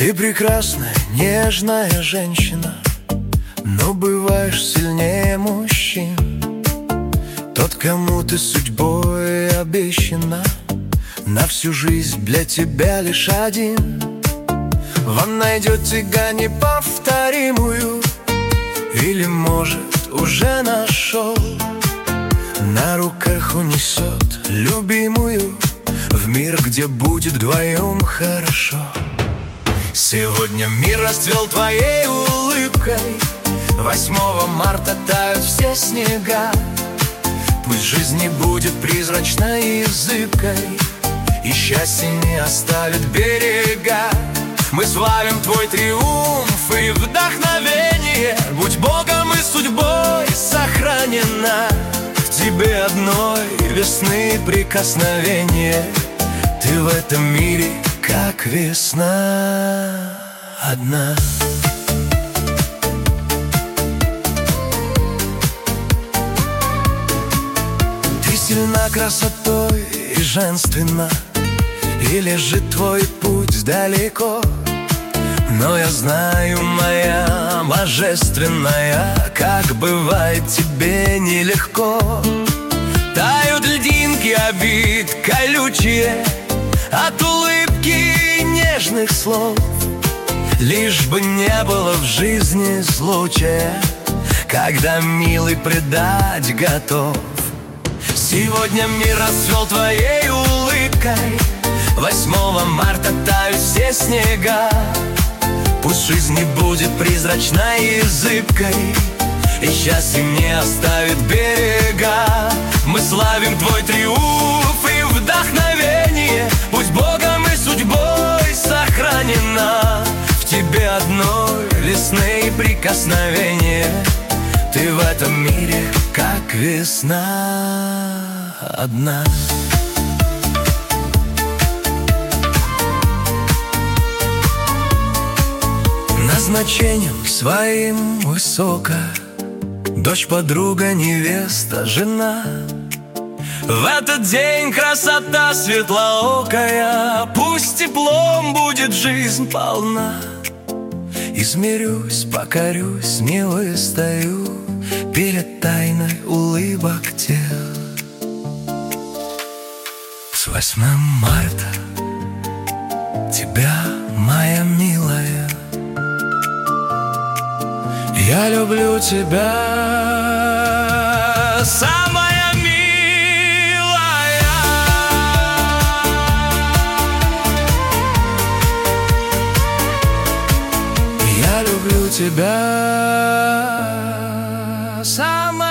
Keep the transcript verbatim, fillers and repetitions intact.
Ты прекрасная, нежная женщина, но бываешь сильнее мужчин. Тот, кому ты судьбой обещана, на всю жизнь для тебя лишь один. Вам найдете неповторимую, или, может, уже нашел. На руках унесет любимую в мир, где будет вдвоем хорошо. Сегодня мир расцвел твоей улыбкой. Восьмого марта тают все снега. Пусть жизнь не будет призрачной и зыбкой, и счастье не оставит берега. Мы славим твой триумф и вдохновение. Будь Богом и судьбой сохранена. В тебе одной весны прикосновение. Ты в этом мире, как весна одна. Ты сильна красотой и женственна, и лежит твой путь далеко. Но я знаю, моя божественная, как бывает тебе нелегко. Тают льдинки обид колючие от улыбки и нежных слов. Лишь бы не было в жизни случая, когда милый предать готов. Сегодня мир расцвел твоей улыбкой. Восьмого марта тают все снега. Пусть жизнь не будет призрачной и зыбкой, и счастье не оставит берега. Мы славим твой триумф и вдохновение. Будь Богом и судьбой сохранена. В тебе одной весны прикосновение. Ты в этом мире, как весна одна. Назначением своим высокая, дочь, подруга, невеста, жена. В этот день красота светлоокая. Пусть теплом будет жизнь полна. Измерюсь, покорюсь, не выстою перед тайной улыбок тел. С восьмым марта тебя, моя милая, я люблю тебя, самая милая. Я люблю тебя, самая